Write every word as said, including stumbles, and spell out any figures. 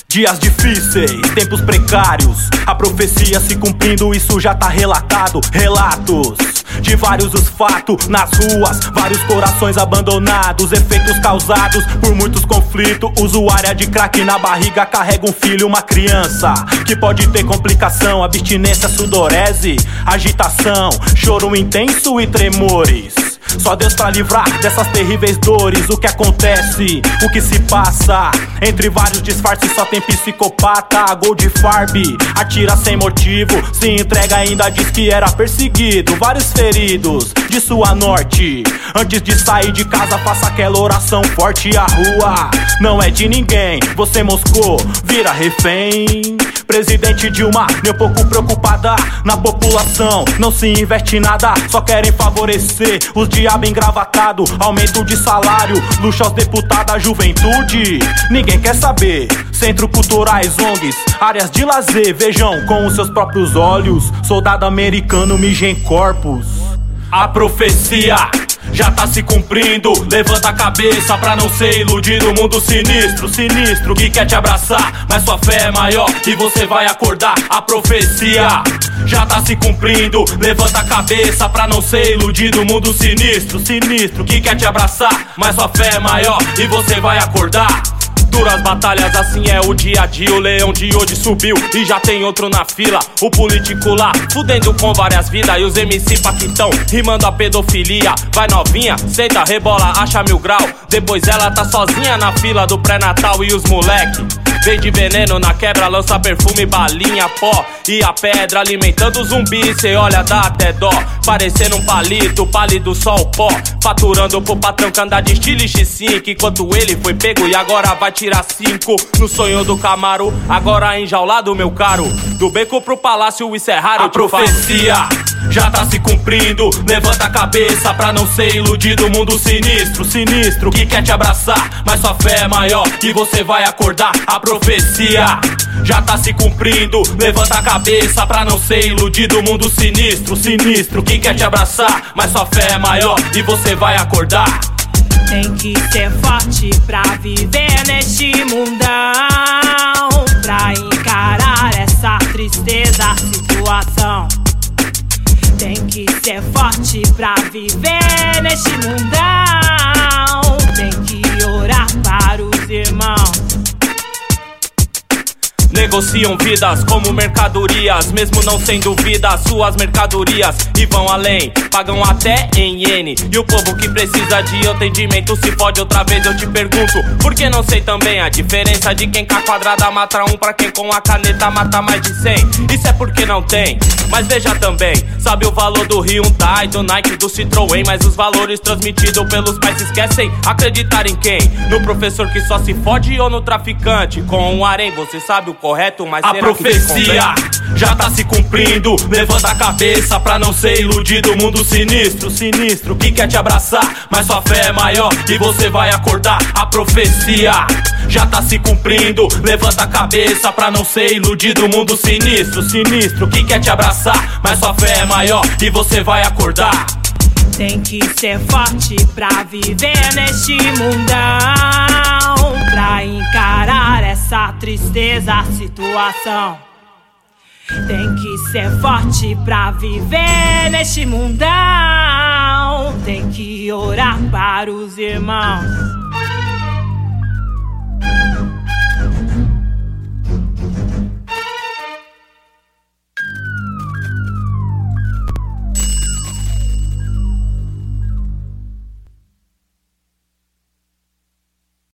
Dias difíceis, tempos precários, a profecia se cumprindo, isso já tá relatado. Relatos de vários os fatos nas ruas, vários corações abandonados, efeitos causados por muitos conflitos. Usuária de crack na barriga carrega um filho, uma criança que pode ter complicação, abstinência, sudorese, agitação, choro intenso e tremores. Só Deus pra livrar dessas terríveis dores. O que acontece, o que se passa? Entre vários disfarces só tem psicopata. Goldfarb atira sem motivo, se entrega ainda diz que era perseguido. Vários feridos de sua norte. Antes de sair de casa faça aquela oração forte. A rua não é de ninguém, você moscou, vira refém. Presidente Dilma, nem um pouco preocupada na população, não se investe em nada, só querem favorecer os diabos engravatados. Aumento de salário, luxo aos deputados, a juventude ninguém quer saber. Centro culturais, O N Gs, áreas de lazer, vejam com os seus próprios olhos. Soldado americano mija em corpos. A profecia já tá se cumprindo, levanta a cabeça pra não ser iludido. Mundo sinistro, sinistro, que quer te abraçar, mas sua fé é maior e você vai acordar. A profecia já tá se cumprindo, levanta a cabeça pra não ser iludido. Mundo sinistro, sinistro, que quer te abraçar, mas sua fé é maior e você vai acordar. Duras batalhas, assim é o dia a dia. O leão de hoje subiu e já tem outro na fila. O político lá, fudendo com várias vidas. E os M C paquitão, rimando a pedofilia. Vai novinha, senta, rebola, acha mil grau. Depois ela tá sozinha na fila do pré-natal. E os moleque vem de veneno na quebra, lança perfume, balinha, pó e a pedra alimentando o zumbi. Cê olha, dá até dó, parecendo um palito, pálido só o pó. Faturando pro patrão que anda de estilo X cinco, enquanto ele foi pego e agora vai tirar cinco. No sonho do Camaro, agora enjaulado, meu caro. Do beco pro palácio, isso é raro. A profecia já tá se cumprindo, levanta a cabeça pra não ser iludido. Mundo sinistro, sinistro, que quer te abraçar, mas sua fé é maior e você vai acordar. A profecia já tá se cumprindo, levanta a cabeça pra não ser iludido. Mundo sinistro, sinistro, que quer te abraçar, mas sua fé é maior e você vai acordar. Tem que ser forte pra viver neste mundão, pra encarar essa tristeza situação. Tem que ser forte pra viver neste mundão, tem que orar para os irmãos. Negociam vidas como mercadorias, mesmo não sendo vidas suas mercadorias. E vão além, pagam até em iene. E o povo que precisa de atendimento se fode outra vez. Eu te pergunto, por que não sei também a diferença de quem com a quadrada mata um pra quem com a caneta mata mais de cem? Isso é porque não tem, mas veja também. Sabe o valor do Hyundai, do Nike, do Citroën, mas os valores transmitidos pelos pais se esquecem. Acreditar em quem? No professor que só se fode ou no traficante? Com um harém, você sabe o correto, mas a profecia já tá se cumprindo, levanta a cabeça pra não ser iludido. Mundo sinistro, sinistro, que quer te abraçar, mas sua fé é maior e você vai acordar. A profecia já tá se cumprindo, levanta a cabeça pra não ser iludido. Mundo sinistro, sinistro, que quer te abraçar, mas sua fé é maior e você vai acordar. Tem que ser forte pra viver neste mundão, pra encarar essa tristeza situação. Tem que ser forte pra viver neste mundão, tem que orar para os irmãos.